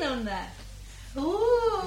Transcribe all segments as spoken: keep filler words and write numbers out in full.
Константиновна. О-о-о.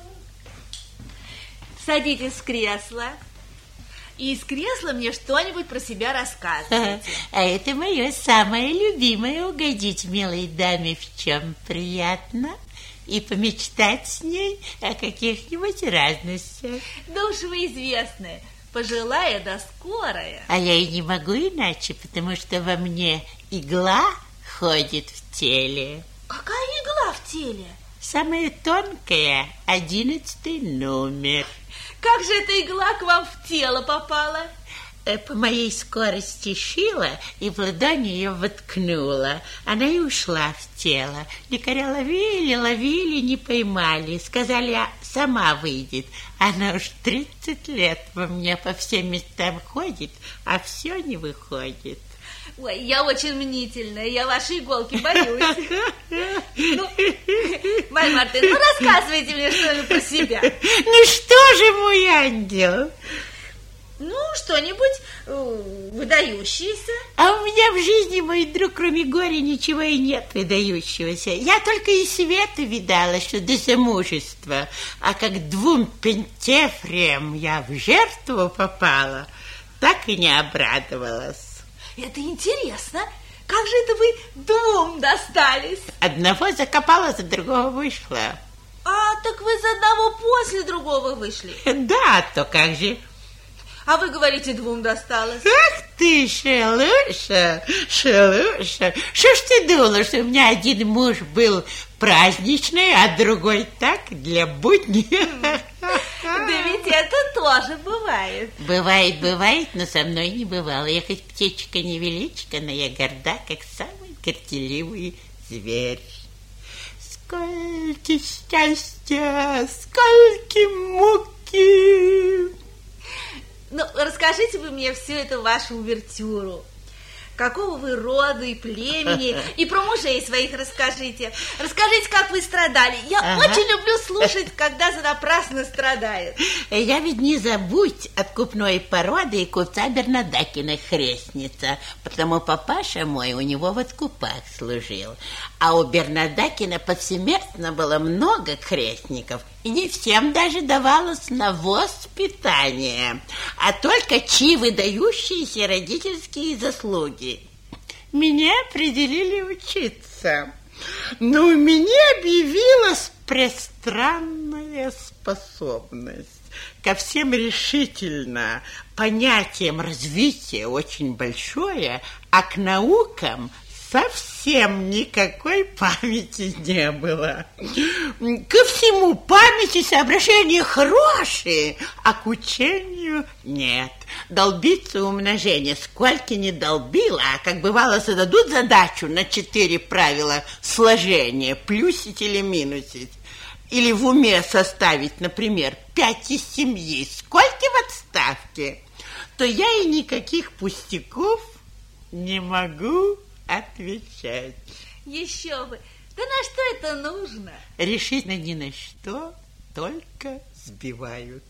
Садитесь в кресло. И из кресла мне что-нибудь про себя рассказывайте. А это мое самое любимое — угодить милой даме в чем приятно и помечтать с ней о каких-нибудь разностях. Да уж вы известны, пожилая да скорая. А я и не могу иначе, потому что во мне игла ходит в теле. Какая игла в теле? Самая тонкая, одиннадцатый номер. Как же эта игла к вам в тело попала? По моей скорости шила и в ладони ее воткнула. Она и ушла в тело. Лекаря ловили, ловили, не поймали. Сказали, а сама выйдет. Она уж тридцать лет во мне по всем местам ходит, а все не выходит. Ой, я очень мнительная, я ваши иголки боюсь. Ну, Марья Мартыновна, ну рассказывайте мне что-нибудь про себя. Ну что же, мой ангел? Ну, что-нибудь э, выдающееся. А у меня в жизни, мой друг, кроме горя ничего и нет выдающегося. Я только и света видала, что до замужества. А как двум пентефриям я в жертву попала, так и не обрадовалась. Это интересно. Как же это вы двум достались? Одного закопала, за другого вышла. А, так вы за одного после другого вышли? Да, то как же. А вы говорите, двум досталось. Ах ты, шелуша, шелуша. Что ж ты думала, что у меня один муж был праздничный, а другой так, для будни? Да ведь это тоже бывает. Бывает, бывает, но со мной не бывало. Я хоть птичка-невеличка, но я горда, как самый горделивый зверь. Сколько счастья, сколько муки! Ну, расскажите вы мне всю эту вашу увертюру. Какого вы рода и племени, и про мужей своих расскажите. Расскажите, как вы страдали. Я ага. очень люблю слушать, когда напрасно страдают. Я ведь не забудь откупной породы и купца Бернадакина хрестница, потому папаша мой у него в откупах служил. А у Бернадакина повсеместно было много крестников, и не всем даже давалось на воспитание, а только чьи выдающиеся родительские заслуги. Меня определили учиться, но у меня объявилась престранная способность ко всем решительно, понятиям развития очень большое, а к наукам совсем никакой памяти не было. Ко всему памяти, соображения хорошие, а к учению нет. Долбиться умножение сколько не долбила, а как бывало зададут задачу на четыре правила сложения, плюсить или минусить, или в уме составить, например, пять из семьи, сколько в отставке, то я и никаких пустяков не могу отвечать. Еще бы. Да на что это нужно? Решительно ни на что, только сбивают.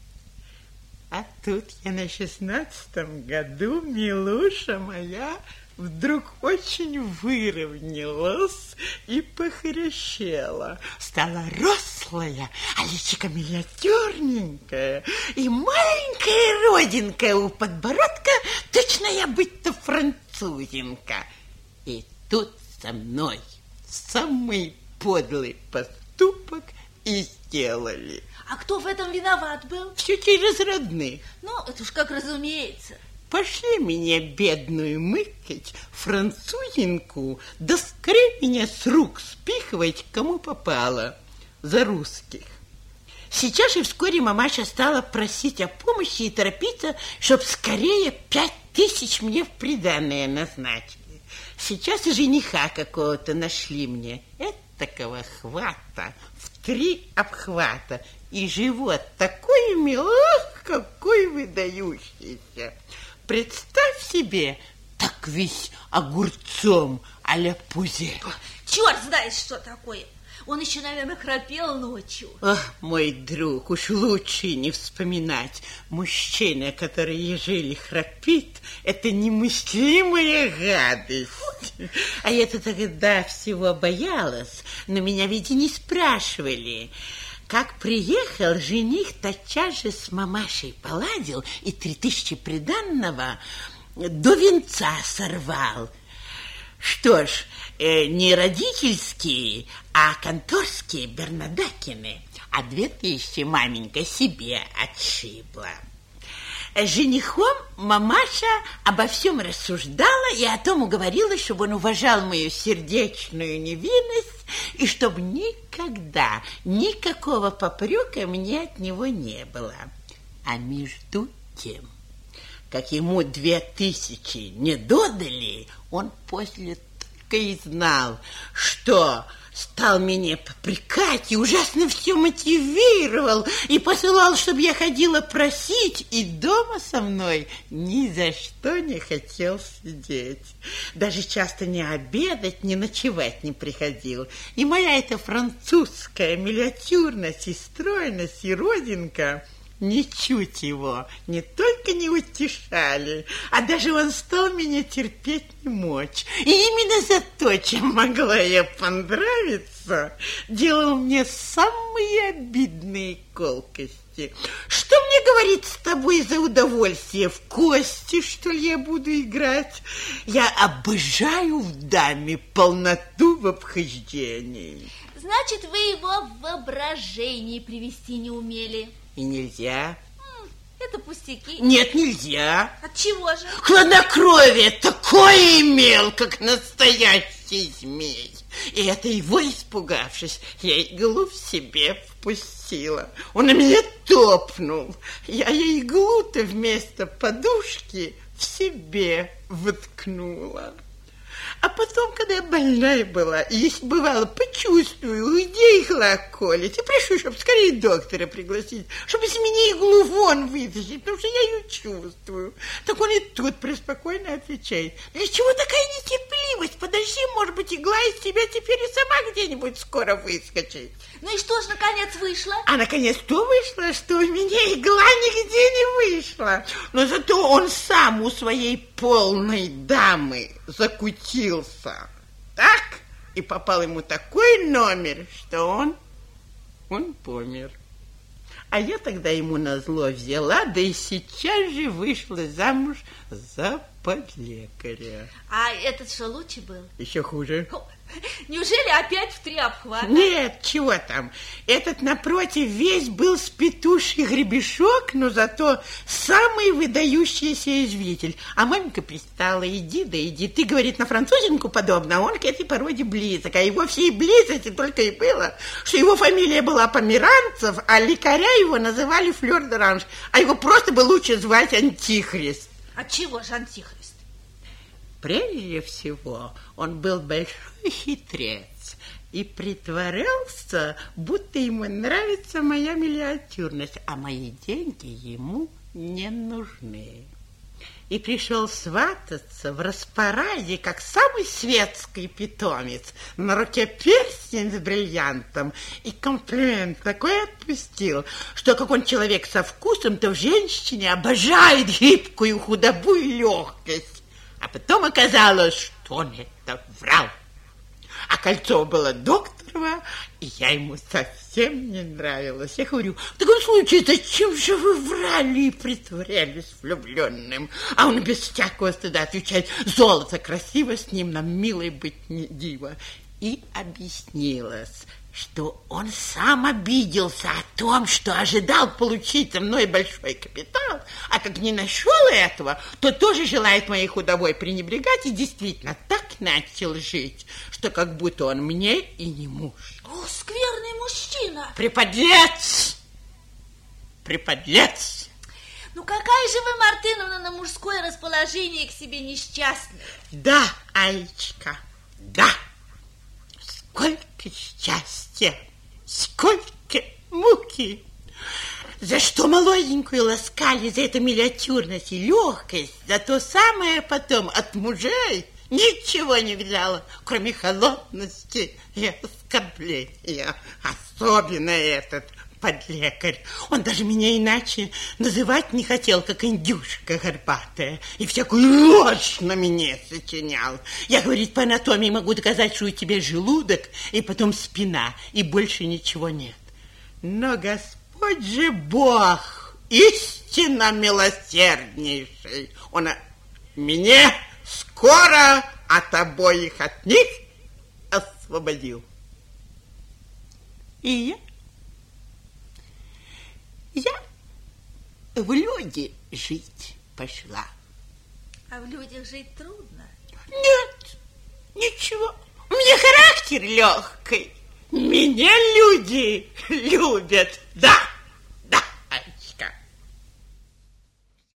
А тут я на шестнадцатом году, милуша моя, вдруг очень выровнялась и похорошела. Стала рослая, а личико миниатюрненькое, и маленькая родинка у подбородка, точно я быть-то французинка. И тут со мной самый подлый поступок и сделали. А кто в этом виноват был? Все через родных. Ну, это уж как разумеется. Пошли меня, бедную, мыкать, французинку, да скорее меня с рук спихивать, кому попало, за русских. Сейчас же вскоре мамаша стала просить о помощи и торопиться, чтоб скорее пять тысяч мне в приданое назначили. Сейчас и жениха какого-то нашли мне, этакого хвата, в три обхвата, и живот такой милый, какой выдающийся. Представь себе, так весь огурцом а-ля пузырь. Черт знает, что такое. Он еще, наверное, храпел ночью. Ах, мой друг, уж лучше не вспоминать. Мужчина, который ежели храпит, это немыслимая гадость. А я-то тогда всего боялась, но меня ведь и не спрашивали. Как приехал, жених тотчас же с мамашей поладил и три тысячи приданного до венца сорвал. Что ж, э, не родительские, а конторские Бернадакины, а две тысячи маменька себе отшибла. Женихом мамаша обо всем рассуждала и о том уговорила, чтобы он уважал мою сердечную невинность и чтобы никогда никакого попрека мне от него не было. А между тем, как ему две тысячи не додали, он после только и знал, что стал меня попрекать и ужасно все мотивировал и посылал, чтобы я ходила просить, и дома со мной ни за что не хотел сидеть. Даже часто не обедать, не ночевать не приходил. И моя эта французская миниатюрность и стройность и родинка ничуть его не только не утешали, а даже он стал меня терпеть не мочь. И именно за то, чем могла я понравиться, делал мне самые обидные колкости. Что мне говорить с тобой за удовольствие? В кости, что ли, я буду играть? Я обожаю в даме полноту в обхождении. Значит, вы его в воображении привести не умели. И нельзя. Это пустяки. Нет, нельзя. Отчего же? Хладнокровие такое имел, как настоящий змей. И это его испугавшись, я иглу в себе впустила. Он на меня топнул. Я ей иглу-то вместо подушки в себе воткнула. А потом, когда я больная была, и если бывало, почувствую, где игла колет, и прошу, чтобы скорее доктора пригласить, чтобы из меня иглу вон вытащить, потому что я ее чувствую. Так он и тут преспокойно отвечает: для чего такая нетерпеливость? Подожди, может быть, игла из тебя теперь и сама где-нибудь скоро выскочит. Ну и что ж, наконец, вышло? А наконец то вышло, что у меня игла нигде не вышла. Но зато он сам у своей полной дамы закутился. Так? И попал ему такой номер, что он, он помер. А я тогда ему назло взяла, да и сейчас же вышла замуж за подлекаря. А этот что, лучше был? Еще хуже. Неужели опять в три обхвата? Нет, чего там. Этот, напротив, весь был с петуший гребешок, но зато самый выдающийся извитель. А маменька пристала: иди, да иди. Ты, говорит, на французинку подобно, а он к этой породе близок. А его всей близости только и было, что его фамилия была Померанцев, а лекаря его называли Флёр-д'Оранж, а его просто бы лучше звать Антихрист. Отчего же Антихрист? Прежде всего, он был большой хитрец и притворялся, будто ему нравится моя миниатюрность, а мои деньги ему не нужны. И пришел свататься в распараде, как самый светский питомец. На руке перстень с бриллиантом и комплимент такой отпустил, что как он человек со вкусом, то в женщине обожает гибкую худобу и легкость. А потом оказалось, что он это врал. А кольцо было докторово, и я ему совсем не нравилась. Я говорю: в таком случае, зачем же вы врали и притворялись влюбленным? А он без всякого стыда отвечает: золото красиво, с ним нам милой быть не диво. И объяснилось, что он сам обиделся о том, что ожидал получить со мной большой капитал, а как не нашел этого, то тоже желает моей худобой пренебрегать, и действительно так начал жить, что как будто он мне и не муж. О, скверный мужчина! Преподлец! Преподлец! Ну какая же вы, Мартыновна, на мужское расположение к себе несчастная? Да, Алечка, да. Сколько счастья, сколько муки! За что молоденькую ласкали, за эту миниатюрность и легкость, за то самое потом от мужей ничего не взяла, кроме холодности и оскорбления. Особенно этот подлекарь. Он даже меня иначе называть не хотел, как индюшка горбатая. И всякую ложь на меня сочинял. Я, говорит, по анатомии могу доказать, что у тебя желудок, и потом спина, и больше ничего нет. Но Господь же Бог, истинно милосерднейший. Он меня скоро от обоих от них освободил. И я Я в люди жить пошла. А в людях жить трудно? Нет, ничего. У меня характер легкий. Меня люди любят, да.